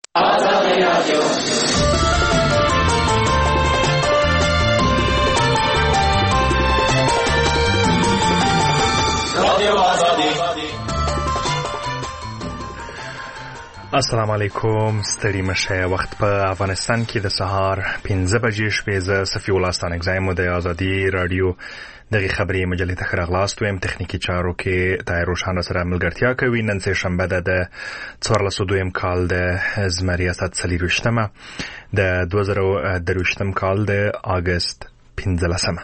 آزادی رادیو السلام علیکم. ستړي مشه. وخت په افغانستان کې د سهار 5 بجې شپې. زه صفي الله ستانکزایم د آزادي رادیو دغه خبري مجلې ته راغلاست ويم. تخنیکی چارو کې طاهر روشان سره ملګرتیا کوي. نن سه شنبه د 1402 کال د زمریاست سلیروشتمه د 2023 کال د اگست 15.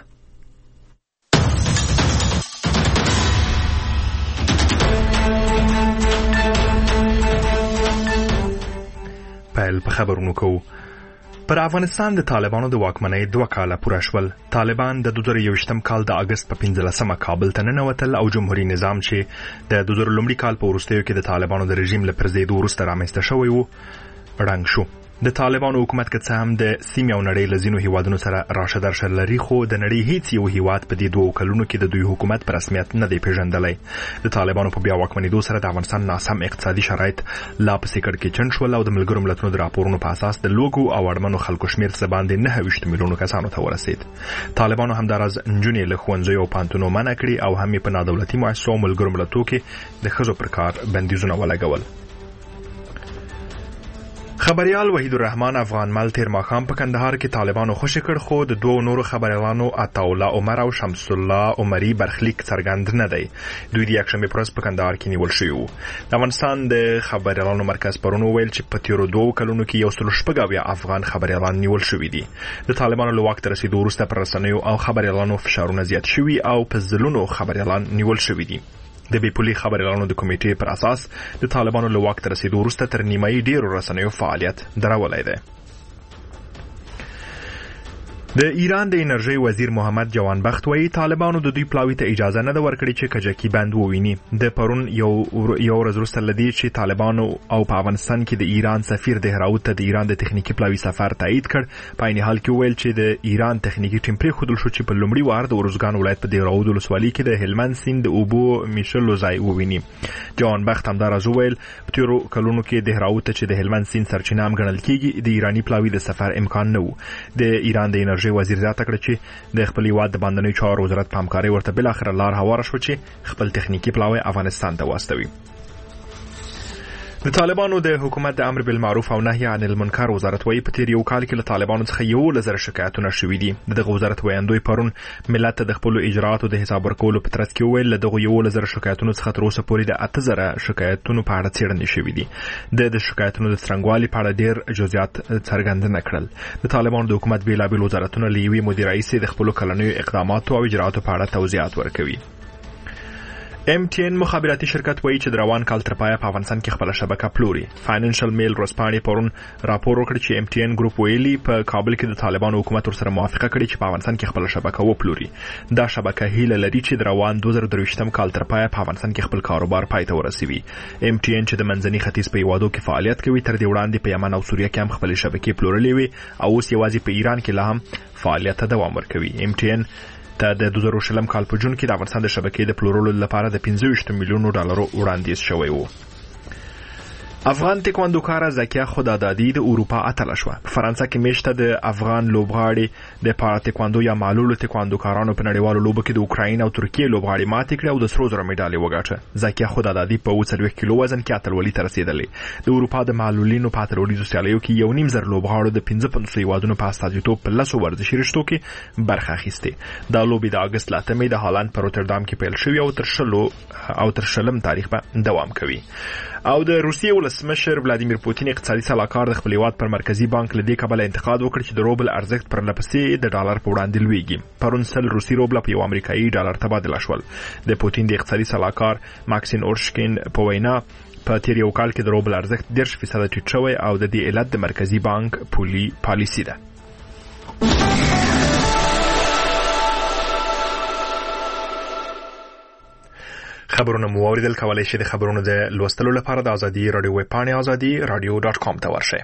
پیل په خبرونو کوو. پر افغانستان د طالبانو د واکمنۍ 2 کاله پوره شول. طالبان د 2021 کال د اگست په 15 کابل ته ننوتل او جمهوریت نظام چې د 2000 کال په وروستیو کې د طالبانو د رژیم له پرځېدو وروسته رامنځته شوی و رنګ شو. د طالبانو حکومت که څه هم د سیمې او نړۍ له ځینو هیوادونو سره راشه درشه لري، خو د نړۍ هیڅ یو هیواد په دې 2 کلونو کې د دوی حکومت په رسمیت نه دی پیژندلی. د طالبانو په بیا واکمنېدو سره د افغانستان ناسم اقتصادي شرایط لا پسې کړکېچن شول او د ملګرو ملتونو د راپورونو په اساس د لوږو او اړمنو خلکو شمېر څه باندې 29 میلیونو کسانو ته ورسېد. طالبانو همداراز نجونې له ښوونځیو او پوهنتونونو منع کړي او هم په نادولتي مؤسسو او ملګرو ملتونو کې د ښځو پر کار بندیزونه ولګول. خبريال وحید الرحمن افغان مل تیر ماښام په کندهار کې طالبانو خوشی کړ، خو د 2 نورو خبريالانو عطاالله عمر او شمس الله عمري برخلیک څرګند نه دی. دوی د یکشنبه پرز په کندهار کې نیول شوی وو. د افغانستان د خبريالانو مرکز پرونو ویل چې په تیرو 2 کلونو کې یو سل شپږ افغان خبريالان نیول شوی دي. د طالبانو له واک ته رسیدو وروسته پر رسنیو او خبريالانو فشارونه زیات شوي او په ځلونو خبريالان نیول شوی دي. د بیپولي خبريالانو د کمیټې پر اساس د طالبانو له واک ته رسیدو وروسته تر نیمایي ډیرو رسنیو فعالیت درولای دی. د ایران د انرژي وزیر محمد جوان بخت وایي طالبانو د دوی پلاوی ته اجازه نه ورکړي چې کجکی بند وویني. د پرون یو ورځ وروسته لدی چې طالبانو او په افغانستان کې د ایران سفیر دهراوت ته د ایران د تخنیکی پلاوی سفر تایید کړ. په عین حال کې ویل چې د ایران تخنیکی ټیم پرې خودل شو چې په لومړي وار د ورزګان ولایت په دهراوت ولسوالۍ کې د هلمند سیند د اوبو میشلو ځای وویني. جوان بخت همداراز ویل په تیرو کلونو کې دهراوت چې د هلمند سیند سرچینه هم ګڼل کېږي د ایرانی پلاوی د سفر امکان نه وو. د ایران د انرژي وزیر زیاته کړ چې د خپل هیواد د باندنۍ چارو وزارت په همکارۍ ورته بل اخر لار هواره شو چې خپل تخنیکی پلاوی افغانستان ته واستوي. د طالبانو د حکومت د امر بالمعروف او نهي عن المنکر وزارت وايي په تیر یو کال کې له طالبانو څخه 1,000 شکایتونه شوي دي. دغه وزارت وایندوی پرون ملت ته د خپل اجراءاتو د حساب ورکولو په ترڅ کې ویل دغه 1,000 شکایتونو څخه تر اوسه پورې د 8,000 شکایتونو په اړه څېړنې شوې دي. د شکایتونو د څرنګوالي په اړه ډېر جزئیات څرګند نه کړل. د طالبانو د حکومت بیلابیل وزارتونه له یوې مدیر رئیس د خپل کلنیو اقداماتو او اجراءاتو په اړه توضیحات ورکوي. MTN مخابراتي شرکت وایي چې د روان کال تر پایه په افغانستان کې خپل شبکه پلوري. فاینانشل میل ورځپاڼې پرون راپور وکړ چې MTN ګروپ ویلي په کابل کې د طالبانو حکومت ورسره موافقه کړې چې په افغانستان کې خپل شبکه وپلوري. دا شبکه هیله لري چې د روان 2023 کال تر پایه په افغانستان کې خپل کاروبار پای ته ورسوي. MTN چې د منځني ختیځ په هیوادو کې فعالیت کوي تر دې وړاندې په یمن او سوریه کې هم خپل شبکې پلورلې وي او اوس یوازې په ایران کې لا هم فعالیت ته دوام ورکوي. MTN ته د 2020 کال په جون کې د افغانستان د شبکې د پلورلو لپاره د 25 میلیونو ډالرو وړاندیز شوی و. افغان تکواندوکار زکیه خدادادی د اروپا اتله شو. په فرانسه کې میشته د افغان لوبغاړي د پارا تکواندو یا معلول تکواندوکارانو په نړیوالو لوبو کې د اوکراین او ترکیه لوبغاړي ماتې کړې او د سرو زرو مډالۍ وګټله. زکیه خدادادی په 40 کیلو وزن کې اتلولي ته رسیدلې. د اروپا د معلولینو په اتلولي سیالیو کې 1.5 لوبغاړو د 55 هیوادونو په استازیتوب په 10 ورزشي رشتو کې برخه اخیسته. دا لوبي د اگست لاتمې د هالند په روتردام کې پیل شوې او تر شلم تاریخ به دوام کوي. او د روسیې ولسمشر ولادیمیر پوتین اقتصادي سلاکار د خپل هیواد پر مرکزی بانک له دې کبله انتقاد وکړ چې د روبل ارزښت پر لپسې د ډالر په وړاندې لویږي. پرون 100 روسي روبل په یو امریکایي ډالر تبادله شول. د پوتین د اقتصادي سلاکار ماکسین اورشکین په وینا په تیر یو کال کې د روبل ارزښت 10% ټیټ شوی او د دې علت د مرکزی بانک پالیسي ده. خبرونه مو اوریدل. کولای شئ د خبرونو د لوستلو لپاره د ازادي رادیو ویب پاڼې azadi.radio.com ته ورشئ.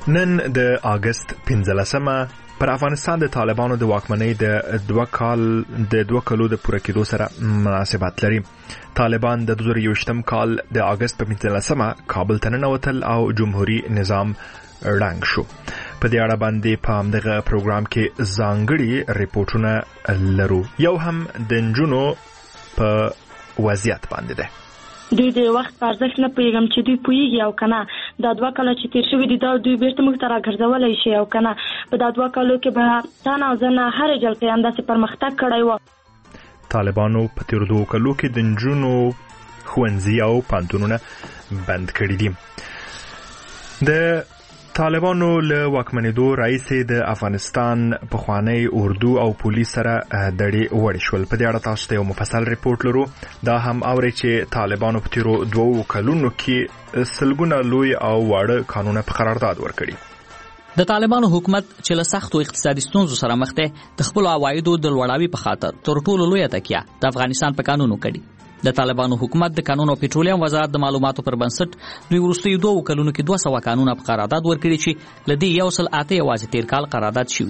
نن د اگست 15 پر افغانستان د طالبانو د واکمنۍ د 2 کالو د پوره کېدو سره مناسبت لري. طالبان د 2021 کال د اگست په 15 کابل ته ننوتل او جمهوریت نظام ړنګ شو. په دې اړه باندې په همدغه پروګرام کې ځانګړي ریپورتونه لرو. یو هم د نجونو په وضعیت باندې ده. دوی د وخت په ارزښت نه پوهېږم چې دوی پوهېږي او که نه. دا 2 کاله چې تېر شوي دي دا دوی بېرته موږ ته راګرځولی شي او که نه. په دا 2 کالو کې به تن او زه نه هرې جلسې همداسې پرمختګ کړی و. طالبانو په تېرو 2 کالو کې د نجونو ښوونځي او پوهنتونونه بند کړي دي. د طالبانو له واکمنېدو راهیسې د افغانستان پخوانی اردو او پولیس سره دړې وړې شول. په دې اړه تاسو ته یو مفصل ریپورت لرو. دا هم اورئ چې طالبانو په تېرو 2 کلونو کې سلګونه لوی او واړه قانونه په قرارداد ورکړي. د طالبانو حکومت چې له سختو اقتصادي ستونزو سره مخ دی د خپلو عوایدو د لوړاوي په خاطر تر ټولو لویه تکیه د افغانستان په قانونو کړي. د طالبانو حکومت د قانون او پټرولیم وزارت د معلوماتو پر بنسټ دوی وروستیو 2 کلونو کې 200 قانونه په قرارداد ورکړي چې لدې 108 یوازې تیر کال قرارداد شوي.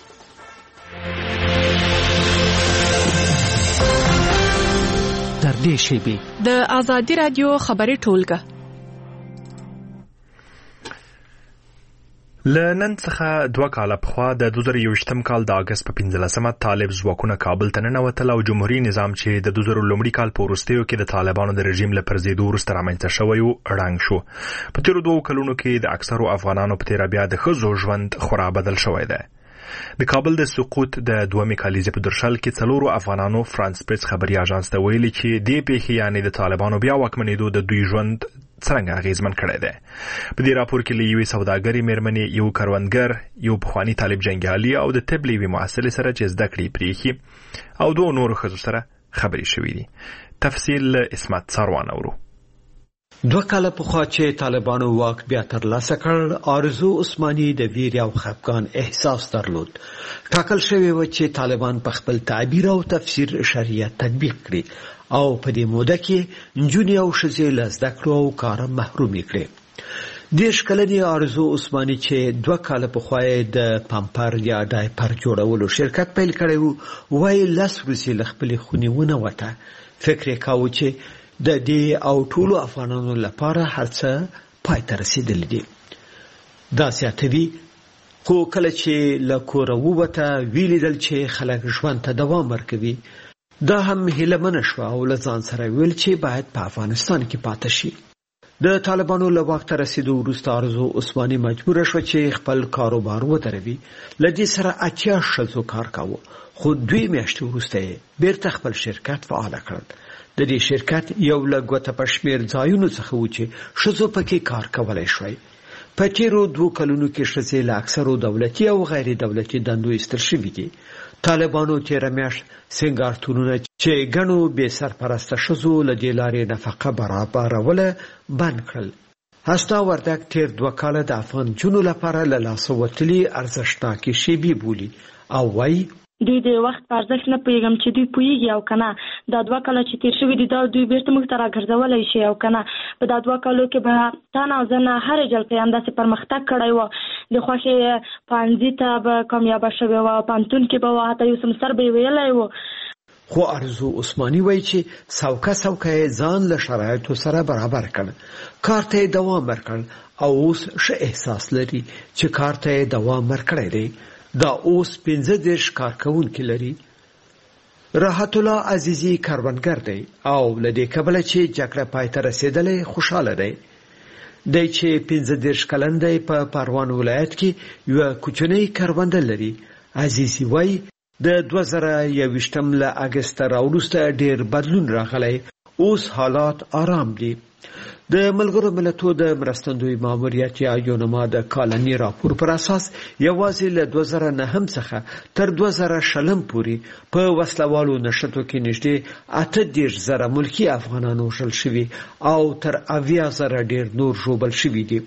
در دې شیبې د آزادي رادیو خبري ټولګه لنن څخه 2 کاله پخوا د 2021 کال د اگست په 15 طالب ځواکونه کابل ته ننوتل او جمهوریت نظام چې د 2001 کال په وروستیو کې د طالبانو د رژیم له پرځېدو وروسته رامنځته شوی و ړنګ شو. په تېرو 2 کلونو کې د اکثرو افغانانو په تېره بیا د ښځو ژوند خورا بدل شوی دی. د کابل د سقوط د 2مې کالیزې په درشل کې 4 افغانانو فرانس پریس خبري اژانس ته ویلي چې دې پیښې یعنې د طالبانو بیا واکمنېدو د دوی ژوند څرنګه اغیزمن کړی دی. په دې راپور کې له یوې سوداګرې مېرمنې، یو کروندګر، یو پخواني طالب جنګیالي او د طب له یوې محصلې سره چې زده کړې پرېښي او 2 نورو ښځو سره خبرې شوې دي. تفصیل اسمت ساروان اورو. 2 کاله پخوا چې طالبانو واک بیا ترلاسه کړ، آرزو عثماني د ویر او خفګان احساس درلود. ټاکل شوی و چې طالبان په خپل تعبیر او تفسیر شریعت تطبیق کړي او په دې موده کې نجونې او ښځې له زده کړو او کاره محرومې کړي. 10 کلنې آرزو عثماني چې 2 کاله پخوا د پمپر یا ډایپر جوړولو شرکت پیل کړی و، وایي 10 ورځې له خپلې خونې ونوته. فکر یې کاوه چې د دې او ټولو افغانانو لپاره هر څه پای ته رسیدلی دي. دا زیاتوي خو کله چې له کوره ووته ویلیدل چې خلک ژوند ته دوام ورکوي. دا هم هیلهمنه شوه او له ځان سره ویل چې باید په افغانستان کې پاتې شي. د طالبانو له واک ته رسیدو وروسته آرزو عثماني مجبوره شوه چې خپل کاروبار ودروي. له دې سره 80 ښځو کار کاوه، خو 2 میاشتې وروسته یې بیرته خپل شرکت فعال کړ. د دې شرکت یو له ګوته په شمېر ځایونو څخه و چې ښځو پکې کار کولی شوی. په تېرو 2 کلونو کې ښځې له اکثرو دولتي او غیر دولتي دندو ایستل شوي دي. طالبانو تېره میاشت سینګارتونونه چې ګڼو بې سرپرسته ښځو له دې لارې نفقه برابروله بند کړل. هستا وردګ تېر 2 کاله د افغان نجونو لپاره له لاسه وتلي ارزښتناکې شیبې بولي او وایي دوی د وخت په ارزښت نه پوهېږم چې دوی پوهېږي او که نه. دا 2 کاله چې تېر شوي دي دا دوی بېرته موږ ته راګرځولی شي او که نه. په دا 2 کالو کې به تن او زه نه هرې جلسې همداسې پرمختګ کړی و. د خوښې پوهنځي ته به کامیابه شوې وه، پوهنتون کې به حتی یو سمستر به یې ویلی و. خو آرزو عثماني وایي چې څوکه یې ځان له شرایطو سره برابر کړ، کار ته یې دوام ورکړ او اوس ښه احساس لري چې کار ته یې دوام ورکړی دی. دا اوس 15 کارکوونکي لري. راحت الله عزیزی کروندګر دی او له دې کبله چې جګړه پای ته رسېدلې خوشاله دی. دی چې 15 کلن دی په پروان ولایت کې یو کوچنی کرونده لري. عزیزی وایي د 2021 له اگست راوروسته ډیر بدلون راغلی. اوس حالات آرام دي. د ملګرو ملتونو د مرستندوی ماموریت یا یونما د کالنی راپور پر اساس یوازې له 2009 څخه تر 2020 پورې په وسلوالو نشټو کې نږدې 80,000 ملکی افغانانو وژل شوي او تر 80,000 ډیر نور ژوبل شوي دي.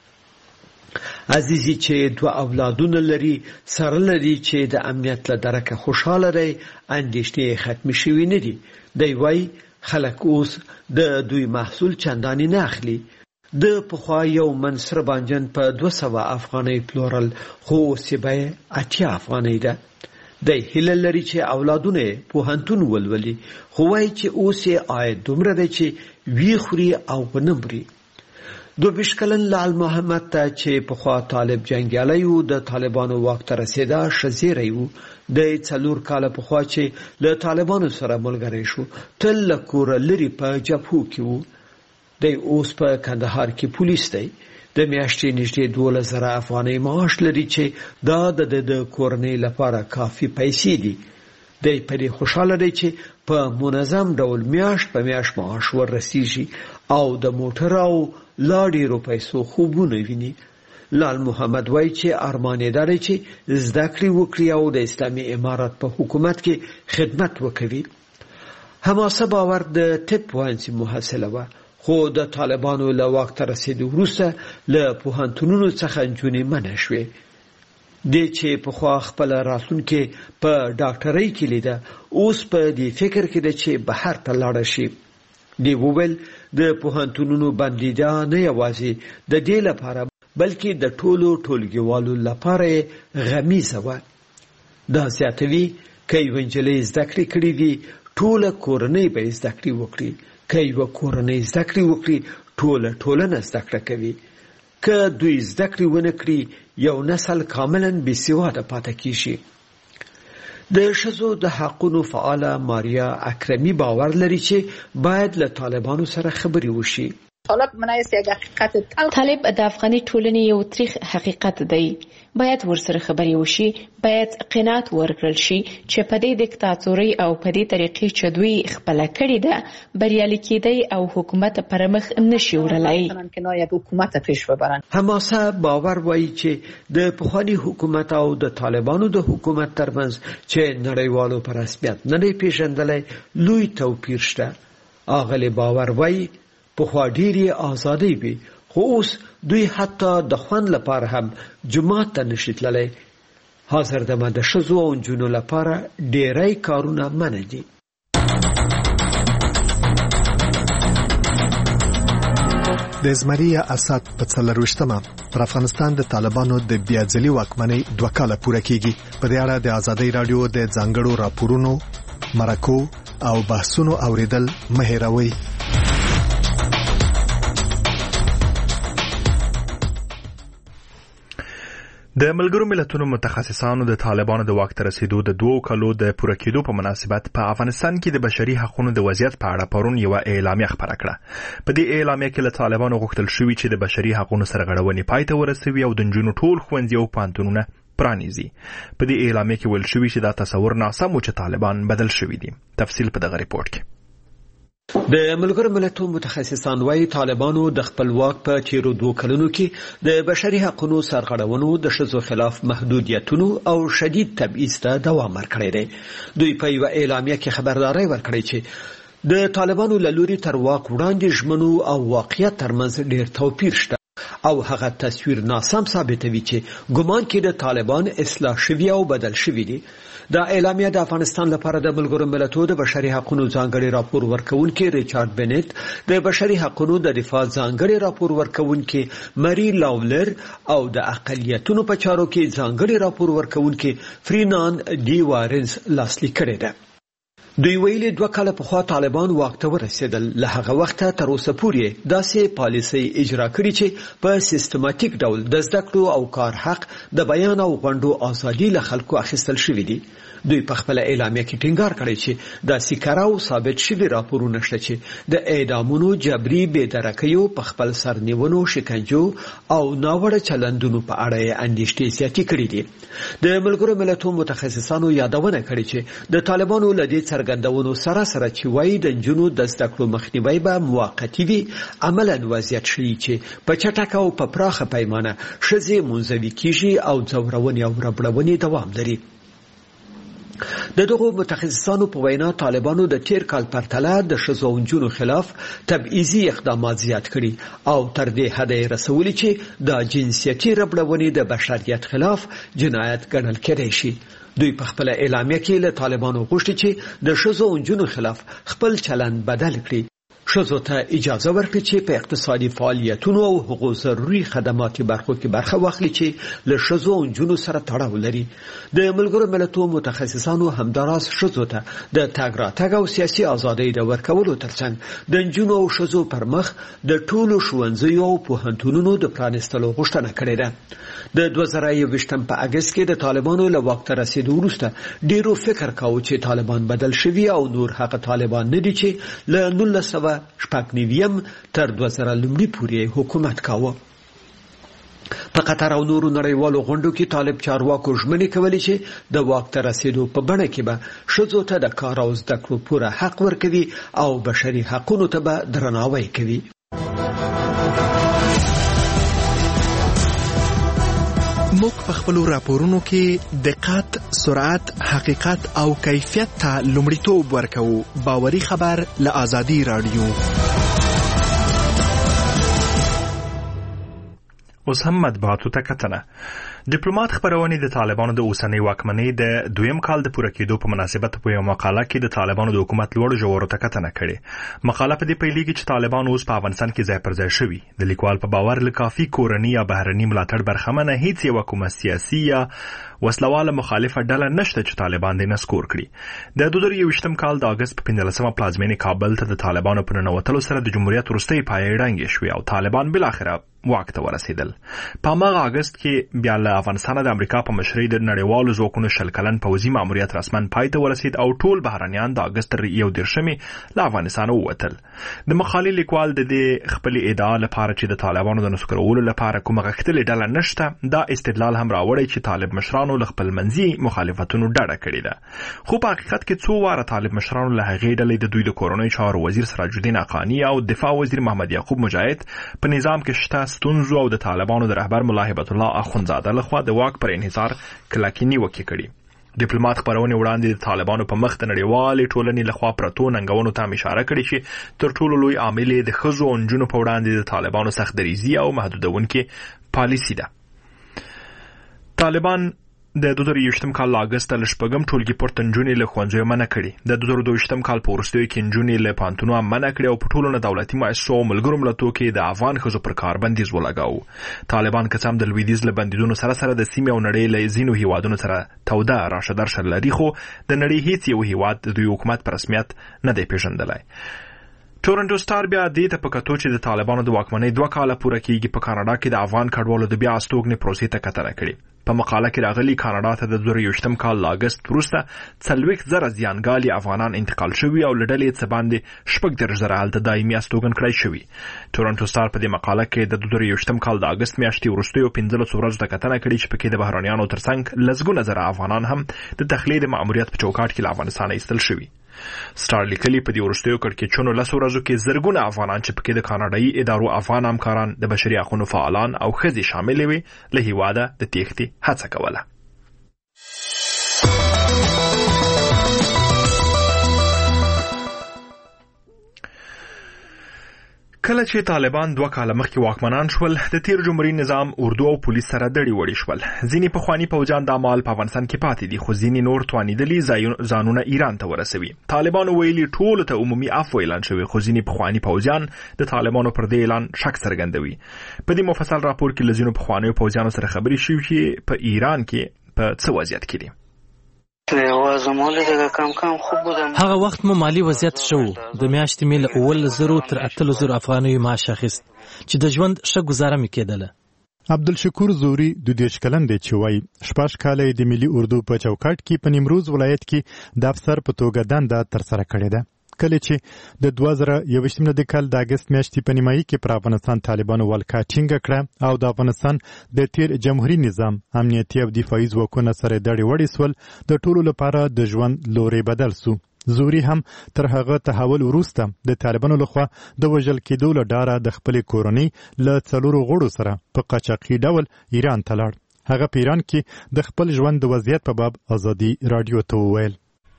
عزیزی چې 2 اولادونه لري سره لري چې د امنیت له درکه خوشاله دی، اندېښنې ختم شوي نه دي. دی وایي خلک اوس د دوی محصول چندانې نه اخلي. د پخوا یو منصر بانجن په 200 افغانۍ پلورل، خو اوس یې بیه 80 افغانۍ ده. د هیله لري چې اولادونه پوهنتون ولولي، خو وایي چې اوس یې عاید دومره دی چې وی خوري او ونه مري. 22 کلن لال محمد ته چې پخوا طالب جنګیالی و، د طالبانو واک ته رسېده ښه و. د 4 کاله پخوا چې له طالبانو سره ملګری شو، تل له کوره لرې په جبهو کې و. دی اوس په کندهار کې پولیس دی. د میاشتې نږدې 12,000 افغانۍ معاش لري چې دا د کورنۍ لپاره کافي پیسې دي. دی پرې خوشحاله دی چې په منظم ډول میاشت په میاشت معاش وررسیږي او د موټر او لا ډېرو پیسو خوبونه ویني. لال محمد وایي چې ارمان یې دا دی چې زده کړې وکړي او د اسلامي امارت په حکومت کې خدمت وکوي. حماسه باور د طب پوهنځي محصله وه، خو د طالبانو له واک ته رسېدو وروسته له پوهنتونونو څخه نجونې منع شوې. دی چې پخوا خپل راتلونکی په ډاکټرۍ کې لیده، اوس په دې فکر کې ده چې بهر ته لاړه شي. دی وویل د پوهنتونونو بندیدا نه یوازې د دې لپاره بلکې د ټولو ټولګیوالو لپاره غمیزه وه. دا زیاتوي که یوه نجلۍ زده کړې کړې وي، ټوله کورنۍ به زده کړې وکړي. که یوه کورنۍ زده کړې وکړي، ټوله ټولنه زده کړه کوي. که دوی زده کړې ونه کړي، یو نسل کاملا بې سواده پاتې کیږي. د ښځو د حقونو فعاله ماریا اکرمی باور لري چې باید له طالبانو سره خبرې وشي. طالب د افغاني ټولنې یو تریخ حقیقت دی. باید ورسره خبرې وشي، باید قناعت ورکړل شي چې په دې دیکتاتورۍ او په دې طریقې چې دوی خپله کړې ده بریالي کېدی او حکومت پر مخ نشي وړلی. حماسه باور وایي چې د پخواني حکومت او د طالبانو د حکومت ترمنځ چې نړیوالو په رسمیت نه دی پیژندلی لوی توپیر شته. اغلې باور وایي پخوا ډېرې ازادۍ وي، خو اوس دوی حتی د خوند لپاره هم جومات ته نشي تللی. حاضر دمه د ښځو او نجونو لپاره ډېری کارونه منع دي. د زمري اسد په 24مه پر افغانستان د طالبانو د بیاځلي واکمنۍ 2 کاله پوره کیږي. په دې اړه د آزادۍ رادیو د ځانګړو راپورونو، مرکو او بحثونو اوریدل مه هېروئ. د ملګرو ملتونو متخصصانو د طالبانو د واک ته رسیدو د 2 کالو د پوره کېدو په مناسبت په افغانستان کې د بشري حقوقو د وضعیت په اړه پرون یو اعلامیه خپره کړه. په دې اعلامیه کې له طالبانو غوښتل شوی چې د بشري حقوقو سرغړونې پای ته ورسوي او د نجونو ټول ښوونځي او پوهنتونونه پرانیزي. په دې اعلامیه کې ویل شوی چې دا تصور ناسم و چې طالبان بدل شوي دي. تفصیل په دغه ریپورت کې. د ملګرو ملتونو متخصصان وايي طالبانو د خپل واک په تیرو 2 کلونو کې د بشري حقوقو سرغړونو، د ښځو خلاف محدودیتونو او شدید تبعیض ته دوام ورکړی دی. دوی په یو اعلامیه کې خبرداري ورکړې چې د طالبانو له لوري تر واک وړاندې ژمنو او واقعیت ترمنځ ډېر توپیر شته او هغه تصویر ناسم ثابتوي چې ګمان کې د طالبان اصلاح شوی او بدل شوی دي. دا اعلامیه د افغانستان لپاره د ملګرو ملتونو د بشري حقوقو ځانګړي راپور ورکونکي ریچارډ بنت، د بشري حقوقو د دفاع ځانګړي راپور ورکونکي مری لاولر او د اقلیتونو په چارو کې ځانګړي راپور ورکونکي فرینان ډي وارنز لاسلیک کړی دی. دوی ویلي 2 کاله پخوا طالبان واک ته ورسېدل. له هغه وخته تر اوسه پورې داسې پالیسۍ اجرا کړي چې په سیستماتیک ډول د زده کړو او کار حق، د بیان او غونډو ازادي له خلکو اخیستل شوي دي. دوی په خپل اعلامیه کې ټینګار کړی چې داسې کار او ثابت شوي راپورونه شته چې د اعدامونو، جبري بېدرکیو، په خپل سر نیونو، شکنجو او ناوړه چلندونو په اړه یې اندېښنې زیاتې کړې دي. د ملګرو ملتونو متخصصانو یادونه کړې چې د طالبانو له دې څرګندونو سره چې وایي د نجونو د زده کړو مخنیوی به موقتي وي، عملاً وضعیت ښیي چې په چټکه او په پراخه پیمانه ښځې منزوي کیږي او ځورونې او ربړونې دوام لري. د دغو متخصصانو په وینا طالبانو د تیر کال پرتله د ښځو او نجونو خلاف تبعیضي اقدامات زیات کړي او تر دې حده یې رسولي چې د جنسیتي ربړونې د بشریت خلاف جنایت ګڼل کېدای شي. دوی په خپل اعلامیه کې له طالبانو غوښتي چې د ښځو او نجونو خلاف خپل چلند بدل کړي. ښځو ته اجازه ورکړي چې په اقتصادي فعالیتونو او هغو ضروري خدماتي برخو کې برخه واخلي چې له ښځو او نجونو سره تړاو لري. د ملګرو ملتونو متخصصانو همداراز ښځو ته د تګ راتګ او سیاسي ازادۍ د ورکولو ترڅنګ د نجونو او ښځو پر مخ د ټولو ښوونځیو او پوهنتونونو د پرانیستلو غوښتنه کړې ده. د 2021 په اگست کې د طالبانو له واک ته رسیدو وروسته ډیرو فکر کاوه چې طالبان بدل شوي او نور هغه طالبان نه دي چې له 1999 تر 2000 لومړي پورې حکومت کاوه. په قطر او نورو نړیوالو غونډو کې طالب چارواکو ژمنې کولې چې د واک ته رسیدو په بڼه کې به ښځو ته د کار او زده کړو پوره حق ورکوي او بشري حقونو ته به درناوی کوي. موږ په خپل راپورونو کې دقت، سرعت، حقیقت او کیفیت ته لومړیتوب ورکوو. باوري خبر له آزادي رادیو. اوس هم مطبوعاتو ته کتنه. ډیپلوماټ خبرونه د طالبانو د اوسنۍ واکمنۍ د دویم کال د پوره کېدو په مناسبت په یو مقاله کې د طالبانو د حکومت لوړ ژورو ته کتنه کړې. مقاله په دې پیلېږي چې طالبان اوس په افغانستان کې ځای پر ځای شوي. د لیکوال په باور له کافي کورنۍ یا بهرني ملاتړ برخمنه هیڅ یوه کومه سیاسي یا وسلواله مخالفه ډله نشته چې طالبان دې نسکور کړي. د 2021 کال د اگست په 15 پلازمینې کابل ته د طالبانو په ننوتلو سره د جمهوریت وروستۍ پایې ړنګې شوې او طالبان بالاخره واک ته ورسېدل. په هماغه اگست کې بیا له افغانستان د امریکا په مشرۍ د نړیوالو ځواکونو 100 کلن پوځي ماموریت رسماً پای ته ورسېد او ټول بهرنیان د اگست 21 له افغانستان ووتل. د مقالې لیکوال د دې خپلې ادعا لپاره چې د طالبانو د نسکورولو لپاره کومه غښتلې ډله نشته، دا استدلال هم راوړی چې طالب مشرانو له خپل منځي مخالفتونو ډډه کړې ده. خو په حقیقت کې څو واره طالب مشرانو له هغې ډلې د دوی د کورنۍ چارو وزیر سراج الدین حقانی او دفاع وزیر محمد یعقوب مجاهد په نظام کې شته ستونزو او د طالبانو د رهبر ملا هیبت الله اخوندزاده لخوا د واک پر انحصار کلکې نیوکې کړي. ډیپلوماټ خبرونه وړاندې د طالبانو په مخ د نړیوالې ټولنې لخوا پرتو ننګونو ته اشاره کړې چې تر ټولو لوی عامل د ښځو او نجونو په وړاندې د طالبانو سخت دریځي او محدودونکې پالیسي ده. طالبان د 2021 کال له اگست له شپږم ټولګي پورته نجونې له ښوونځیو منع کړي. د 2022 کال په وروستیو کې نجونې له پوهنتونو منع کړي او په ټولو نه دولتي مؤسسو او ملګرو ملتونو کې د افغان ښځو پر کار بندیز ولګاوه. طالبان که څه هم د لویدیځ له بندیزونو سره سره د سیمې او نړۍ له ځینو هیوادونو سره توده راشه درشه لري، خو د نړۍ هیڅ یو هیواد د دوی حکومت په رسمیت نه دی پیژندلی. ټورنټو سټار بیا دې ته په کتو چې د طالبانو د واکمنۍ 2 کاله پوره کېږي په کاناډا کې د افغان کډوالو د بیا استوګنې پروسې ته کتنه کړې. په مقاله کې راغلي کاناډا ته د 2021 کال له اگست وروسته 40,000 زیانګالي افغانان انتقال شوي او له ډلې څه باندې 40,000 هلته دایمي استوګن کړای شوي. ټورنټو سټار په دې مقاله کې د 2021 کال د اگست میاشتې وروستیو 15 ورځو ته کتنه کړې چې پکې د بهرنیانو ترڅنګ لسګونه زره افغانان هم د تخلیه د ماموریت په چوکاټ کې له افغانستانه ایستل شوي. سټار لیکلي په دې وروستیو کړکېچونو 10 ورځو کې زرګونه افغانان چې پکې د کاناډایي ادارو افغان همکاران، د بشري حقوقو فعالان او ښځې شاملې وي، له هیواده د تېښتې هڅه کوله. کله چې طالبان 2 کاله مخکې واکمنان شول، د تیر جمهوریت نظام اردو او پولیس سره دړي وړي شول. ځینې پخواني پوځیان د مال په افغانستان کې پاتې دي، خو ځینې نور توانېدلي ځانونه ایران ته ورسوي. طالبانو ویلي ټولو ته عمومي عفو اعلان شوی، خو ځینې پخواني پوځیان د طالبانو پر دې اعلان شک څرګندوي. په دې مفصل راپور کې له ځینو پخوانیو پوځیانو سره خبرې شوي چې په ایران کې په څه وضعیت کې دي. هغه وخت مو مالی وضعیت شو د میاشتې مې له 9,000 تر 8,000 افغانیو معاش اخیست چې د ژوند ښه گزاره مې کېدله. عبدالشکور زوري د 30 کلن دی چې وایي 6 کاله د ملي اردو په چوکاټ کې په نیمروز ولایت کې د افسر په توګه دنده ترسره کړې ده. کله چې د 2021 کال د اگست میاشتې په نیمایي کې پر افغانستان طالبانو ولکه ټینګه کړه او د افغانستان د تیر جمهوریت نظام امنیتي او دفاعي ځواکونو سره دړي وړي سول، د ټولو لپاره د ژوند لوري بدل سو. زوري هم تر هغه تحول وروسته د طالبانو لخوا د وژل کېدو له ډاره د خپلې کورنۍ له 4 غړو سره په قاچاقي ډول ایران ته لاړ. هغه په ایران کې د خپل ژوند د وضعیت په باب آزادي رادیو ته وویل.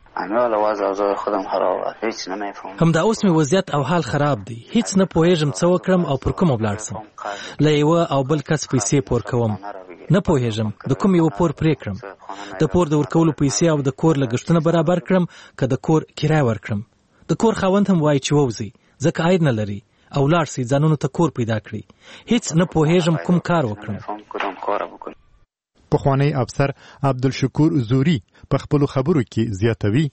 همدا اوس مې وضعیت او حال خراب دی، هیڅ نه پوهېږم څه وکړم او پر کومه ولاړ سم. له یوه او بل کس پیسې پور کوم، نه پوهېږم د کوم یو پور پرې کړم، د پور د ورکولو پیسې او د کور لګښتونه برابر کړم که د کور کرایه ورکړم. د کور خاوند هم وایي چې ووځي، ځکه عاید نه لري او لاړ سي ځانونو ته کور پیدا کړي. هیڅ نه پوهېږم کوم کار وکړم. پخوانی افسر عبدالشکور زوری په خپلو خبرو کې زیاتوي.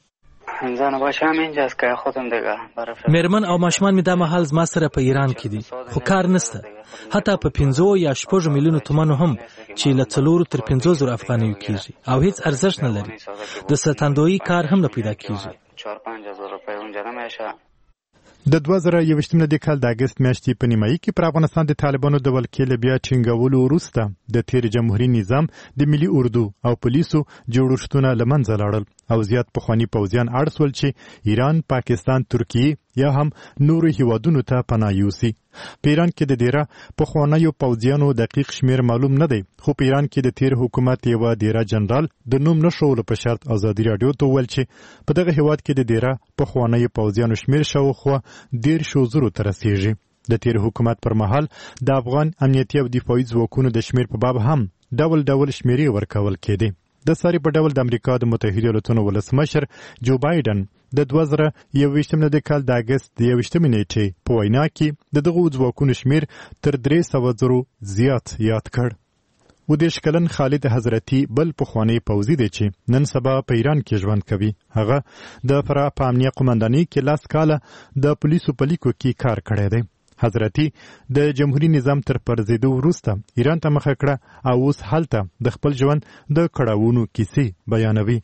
میرمن او ماشومان مې دا مهال زما سره په ایران کې دي، خو کار نسته. حتی په 5 یا 6 میلیونو تومانو هم چې له 4 تر 5,000 افغانیو کېږي او هیڅ ارزښت نه لري. د ستندویي کار هم نه پیدا کېږي. د 2021 د کال د اگست میاشتې په نیمایي کې پر افغانستان د طالبانو د ولکې له بیا ټینګولو وروسته د تیر جمهوریت نظام د ملي اردو او پولیسو جوړښتونه له منځه لاړل او زیات پخواني پوځیان اړ سول چې ایران، پاکستان، ترکیه یا هم نورو هیوادونو ته پناه یوسي. په ایران کې د ډیره پخوانیو پوځیانو دقیق شمیر معلوم نه دی، خو په ایران کې د تیر حکومت یو ډیره جنرال د نوم نشولو په شرط ازادي رادیو ته ویل چې په دغه هیواد کې د ډیره پخوانیو پوځیانو شمیر شاوخوا 1,000 ته رسیږي. د تیر حکومت پر مهال د افغان امنیتي او دفاعي ځواکونو د شمیر په باب هم ډول شمیرې ورکول کېدې. د ساري په ډول د امریکا د متحده ایالاتونو ولسمشر جو بایدن د 2021 کال د اگست د 21 نیټې په وینا کې دغه ځواکونو شمیر تر 300,000 زیات یاد کړ. و د شکلن خالد حضرتی بل پخوانی پوځي دی چې نن سبا په ایران کې ژوند کوي. هغه د فرا په امنیه قومندانۍ کې لاس کاله د پولیسو په لیکو کې کار کړی دی. حضرتی د جمهوریت نظام تر پرځېدو وروسته ایران ته مخه کړه او اوس هلته د خپل ژوند د کړاوونو کیسې بیانوي.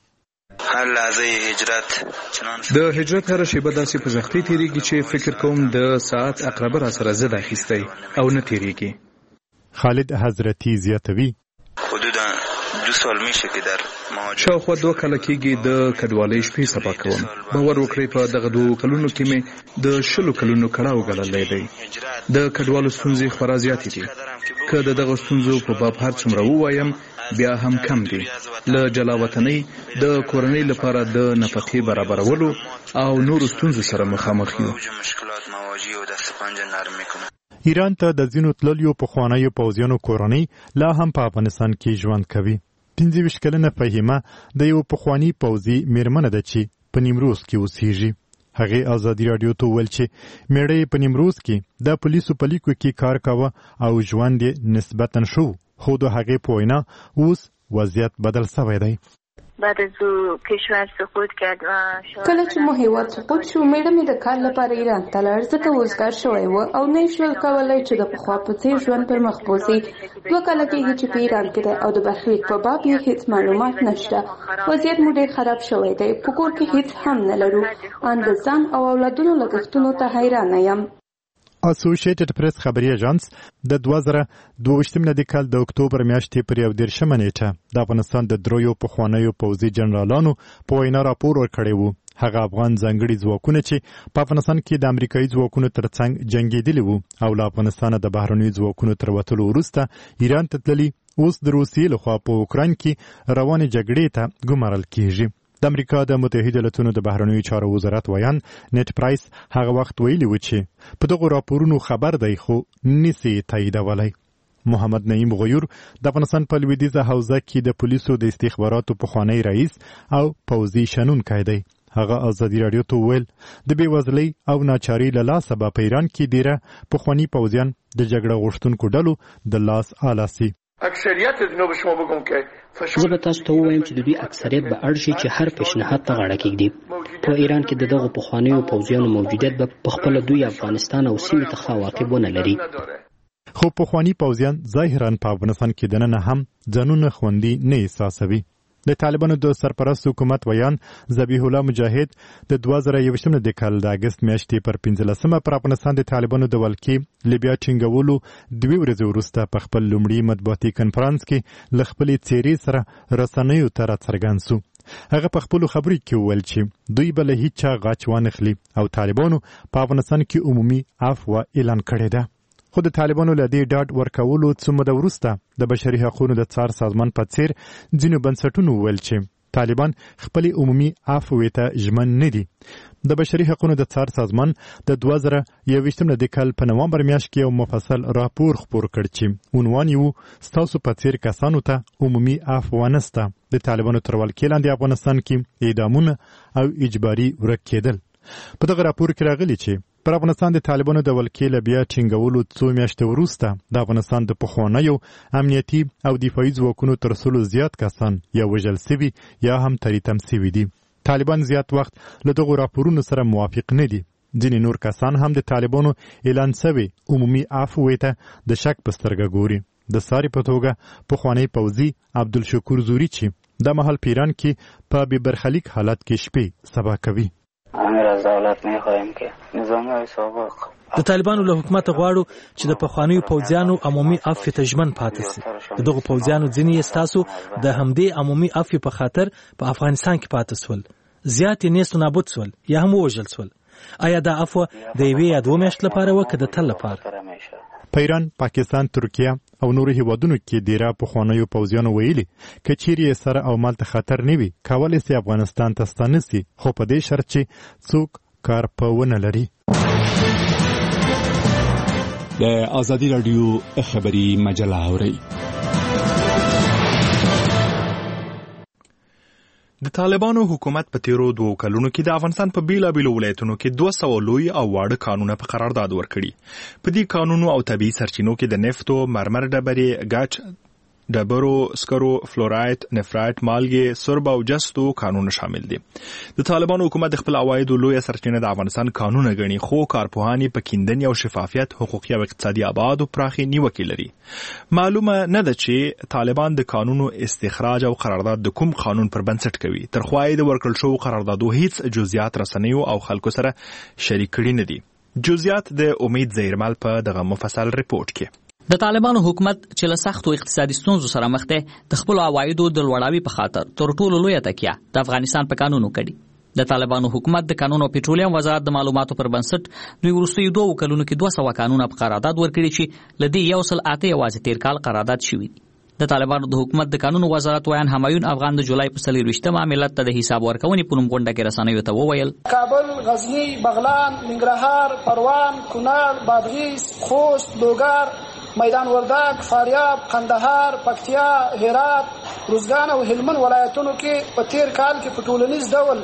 د هجرت هر شیبه داسې په زختي تیریږي چې فکر کوم د ساعت اقربه را سره زده اخیستی او نه تیریږي. خالد حضرتی زیاتوي حدودا 2 سال میشه که در شاوخوا 2 کاله کېږي د کډوالۍ شپې صفا کوم. باور وکړئ په دغه 2 کلونو کې مې د 10 کلونو کړاو ګاللی دی. د کډوالو ستونزې خورا زیاتې دي. که د دغه ستونزو په باب هر څومره ووایم بیا هم کم دي. له جلاوطنۍ د کورنۍ لپاره د نفقې برابرولو او نورو ستونزو سره مخامخ یو. ایران ته د ځینو تللیو پخوانیو پوځیانو کورنۍ لا هم په افغانستان کې ژوند کوي. 25 کلنه فهیمه د یو پخوانی پوځي میرمنه ده چې په نیمروز کې اوسېږي. هغه ازادي رادیو ته ویل چې میړه په نیمروز کې د پولیسو په لیکو کې کار کاوه او ژوند یې نسبتاً شو، خو د هغې په وینا اوس وضعیت بدل شوی دی. بعد از کشور سقوط کرد و کله چې مو هیواد سقوط شو میړه مې د کار لپاره ایران ته لاړ، ځکه وزګار شوی و او نه یې شول کولی چې د پخوا په څېر ژوند پر مخ بوځي. 2 کاله کېږي چې په ایران کې دی او د برخلیک په باب یې هیڅ معلومات نشته. وضعیت مو ډېر خراب شوی دی، په کور کې هیڅ هم نه لرو. ان د ځان او اولادونو لګښتونو ته حیرانه یم. اسوسییټډ پریس خبري اژانس د 2022 کال د اکتوبر میاشتې پر 11 نیټه د افغانستان د دریو پخوانیو پوځي جنرالانو په وینا راپور ورکړی و. هغه افغان ځانګړي ځواکونه چې په افغانستان کې د امریکایي ځواکونو ترڅنګ جنګېدلي وو او له افغانستانه د بهرنیو ځواکونو تر وتلو وروسته ایران ته تللي، اوس د روسیې لخوا په اوکراین کې روانې جګړې ته ګمارل کېږي. د امریکا د متحده ایالاتونو د بهرنیو چارو وزارت ویان نیټ پرایس هغه وخت ویلي و چې په دغه راپورونو خبر دی خو نسی تاییدولی. محمد نعیم غیور د افغانستان په لویدیځه حوزه کې د پولیسو د استخباراتو پخوانی رئیس او پوځي شنونکی دی. هغه ازادي رادیو ته ویل د بېوزلۍ او ناچارۍ له لاسه به په ایران کې ډیره پخواني پوځیان د جګړه غوښتونکو ډلو د لاس آله سي. زه به تاسو ته ووایم چې د دوی اکثریت به اړ شي چې هر پیشنهاد ته غاړه کېږدي. په ایران کې د دغو پخوانیو پوځیانو موجودیت به په خپله دوی افغانستان او سیمې ته ښه عواقب ونه لري. خو پخواني پوځیان ظاهراً په افغانستان کې دننه هم ځانونه خوندي نه احساسوي. د طالبانو د سرپرست حکومت ویان ذبیح الله مجاهد د 2021 کال د اگست میاشتې پر 15 پر افغانستان د طالبانو د ولکې لبیا ټینګولو 2 ورځې وروسته په خپل لومړي مطبوعاتي کنفرانس کې له خپلې څېرې سره رسنیو ته راڅرګند شو. هغه په خپلو خبرو کې وویل چې دوی به له هیچا غاچ وانخلي او طالبانو په افغانستان کې عمومي عفو اعلان کړی ده. خو د طالبانو له دې ډاډ ورکولو څه موده وروسته د بشري حقوقو د څار سازمان په څیر ځینو بنسټونو وویل چې طالبان خپلې عمومي عفوې ته ژمن نه دي. د بشري حقوقو د څار سازمان د 2021 کال په نومبر میاشت کې یو مفصل راپور خپور کړ چې عنوان یې ستاسو په څیر کسانو ته عمومي عفو نشته. د طالبانو تر ولکې لاندې افغانستان کې اعدامونه او اجباري ورک کېدل په دغه راپور کې راغلي چې پر افغانستان د طالبانو د ولکې له بیا ټینګولو څو میاشتې وروسته د افغانستان د پخوانیو امنیتي او دفاعي ځواکونو تر سلو زیات کسان یا وژل سوي یا هم تریتم سوي دي. طالبان زیات وخت له دغو راپورونو سره موافق نه دي. ځینې نور کسان هم د طالبانو اعلان سوي عمومي عفوې ته د شک په سترګه ګوري. د ساري په توګه پخوانی پوځي عبدالشکور زوري چې د مهال پیران کې په بې برخلیک حالت کې شپې سبا کوي. امیر از دولت میخواهیم که نظامی های سابق د طالبانو له حکومت غواړو چې د پخوانیو پوځیانو عمومي عفو ته ژمن پاتې شي. دغه پوځیانو ځینې ستاسو د همدې عمومي عفو په خاطر په افغانستان کې پاتې شول، زیات یې نیست و نابود شول یا هم ووژل شول. آیا دا عفو د یوې یا دوه میاشتو لپاره وه که د تل لپاره؟ په ایران، پاکستان، ترکیه او نورو هیوادونو کې ډیره پخوانیو پوځیانو ویلي که چیرې سره او مال ته خطر نه وي کولی سي افغانستان ته ستانه سي، خو په دې شرط چې څوک کار په ونه لري. د ازادي راډیو خبري مجله اورئ. د طالبانو حکومت په تیرو 2 کلونو کې د افغانستان په بیلابیلو ولایتونو کې 200 لوی او واړه قانونه په قرارداد ورکړي. په دې قانونو او طبي سرچینو کې د نفتو، مرمر ډبرې، ګاچ ډبرو، سکرو، فلورایت، نفرایت، مالګې، سرب او جستو قانون شامل دي. د طالبانو حکومت د خپل عوایدو لویه سرچینه د افغانستان قانونه ګڼي، خو کارپوهانې په کیندنې او شفافیت، حقوقي او اقتصادي ابعاد او پراخې نیوکې لري. معلومه نه ده چې طالبان د قانونو استخراج او قرارداد د کوم قانون پر بنسټ کوي. تر خوا یې د ورکړل شوو قراردادو هیڅ جزئیات رسنیو او خلکو سره شریک کړي نه دي. جزئیات د امید زیرمل په دغه مفصل ریپورت کې. د طالبانو حکومت چې له سختو اقتصادي ستونزو سره مخ دی، د خپل عوایدو د لوړاوي په خاطر تر ټولو لویه تکیه د افغانستان په قانونو کړي. د طالبانو حکومت د قانون او پټرولیم وزارت د معلوماتو پر بنسټ دوی وروستیو 2 کلونو کې 200 قانونه په قرارداد ورکړي چې لدی 108 یوازې تیر کال قرارداد شوي دي. د طالبانو د حکومت د قانون وزارت ویان همایون افغان د جولای په 24مه ملت ته د حساب ورکونې په نوم غونډه کې رسنیو ته وویل: کابل، غزنی، بغلان، ننګرهار، پروان، کونړ، بادغیس، خوست، لوګر، میدان وردګ، فاریاب، قندهار، پکتیا، هرات، روزګان او هلمند ولایتونو کې په تیر کال کې په ټولنیز ډول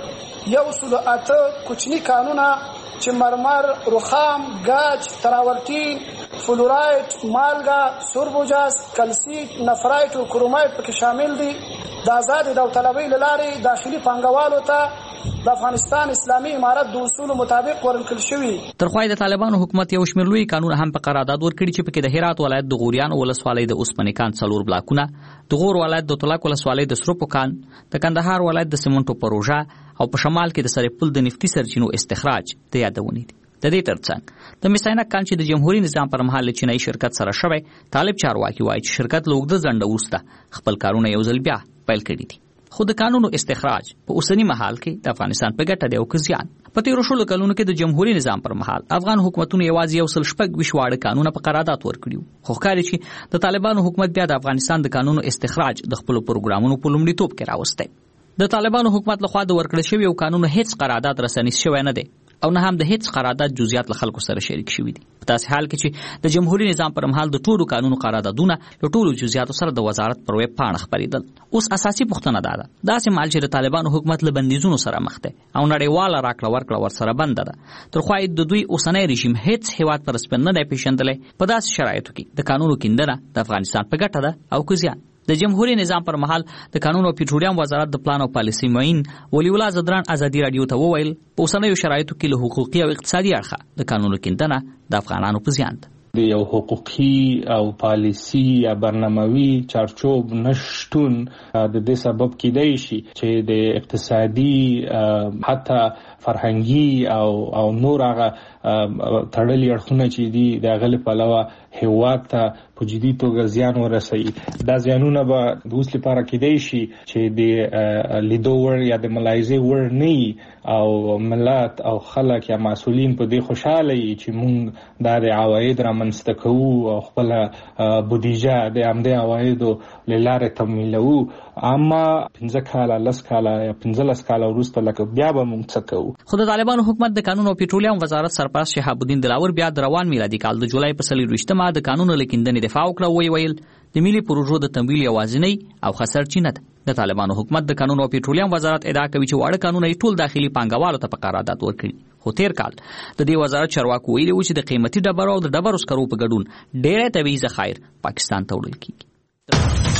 108 کوچني قانونه چې مرمر، رخام، ګاچ، تراورتین، فلورایت، مالګه، سوربوجاس، کلسیت، نفرایت او کرومایت پکې شامل دي. د آزاد داوطلبۍ له لارې داخلي پانګوالو ته د افغانستان اسلامي امارت د اصولو مطابق ورکړل شوی. ترخوای د طالبانو حکومت یو شمېر لوی قانون هم په قرارداد ورکړي چې پکې د هرات ولایت د غوریان ولسوالۍ د اوسپنې کان 4 بلاکونه، د غور ولایت د تلک ولسوالۍ د سروپو کان، د کندهار ولایت د سیمنټو پروژه او په شمال کې د سرپل د نفتی سرچینو استخراج د یادونې دي. د دې ترڅنګ د میساینک کان چې د جمهوریت نظام پر مهال چینایي شرکت سره شوی، طالب چارواکي وایي چې شرکت له اوږده ځنډه وروسته خپل کارونه یو ځل بیا پیل کړي دي. خو د قانونو استخراج په اوسنی مهال کې د افغانستان په ګټه دی او که زیان. په تیرو شلو کلونو کې د جمهوریت نظام پر مهال افغان حکومتونو یوازې 126 واړه قانونه په قرارداد ورکړي، خو ښکاري چې د طالبانو حکومت بیا د افغانستان د قانونو استخراج د خپل پروګرامونو په لومړیتوب کې راوستی. د طالبانو حکومت لخوا د ورکړل شوي یو قانون هیڅ قرارداد رسنیز شوی نه دی او نه هم د هیڅ قرارداد جزئیات له خلکو سره شریک شوي دي. په داسې حال کې چې د جمهوریت نظام پر مهال د ټولو قانونو قراردادونه له ټولو جزئیاتو سره د وزارت پر ویب پاڼه خپرېدل. اوس اساسي پوښتنه دا ده، داسې مهال چې د طالبانو حکومت له بندیزونو سره مخ دی او نړیواله راکړه ورکړه ورسره بنده ده، ترخوا د دوی اوسنی رژیم هیڅ هیواد پر سپین نه دی پیژندلی. په داسې شرایطو کې د قانونو کیندنه د افغانستان په ګټه ده او که زیان. د جمهوریت نظام پر مهال د قانون او پټرولیم وزارت د پلان او پالیسي معین ولی الله زدران ازادي رادیو ته وویل په اوسنیو شرایطو کې له حقوقي او اقتصادي اړخه د قانونو کیندنه د افغانانو په زیان ده. د یو حقوقي او پالیسي یا برناموي چارچوب نشټون د دې سبب کېدای شي چې د اقتصادي حتی فرهنګي او نور هغه تړلي اړخونه چې دي د هغه لپاره هیواد ته په جدي توګه زیان ورسوي. دا زیانونه به د اوس لپاره کېدای شي چې د لیدو وړ یا د ملاحظې وړ نه او ملت او خلک یا مسؤلین په دې خوشاله وي چې موږ دا د عواید رامنځته کوو او خپله بودیجه د همدې عوایدو له لارې تمویلوو، اما 15 کاله 10 کاله یا 15 کاله وروسته لکه بیا به موږ څه کوو. خو د طالبانو حکومت د قانون او پټرولیم وزارت سرپرست شهاب الدین دلاور بیا د روان میلادي کال د جولای په 24مه د قانون له کیندنې دفاع وکړه او ویل د ملي پروژو د تمویل یوازینی او خسر چینه ده. د طالبانو حکومت د قانون او پېټرولیم وزارت ادعا کوي چې واړه قانون یې ټول داخلي پانګوالو ته په قرارداد ورکړي، خو تیر کال د دې وزارت چارواکو ویلي و چې د قیمتي ډبرو او د ډبرو سکرو په ګډون ډېری طبیعي ذخایر پاکستان ته وړل کیږي.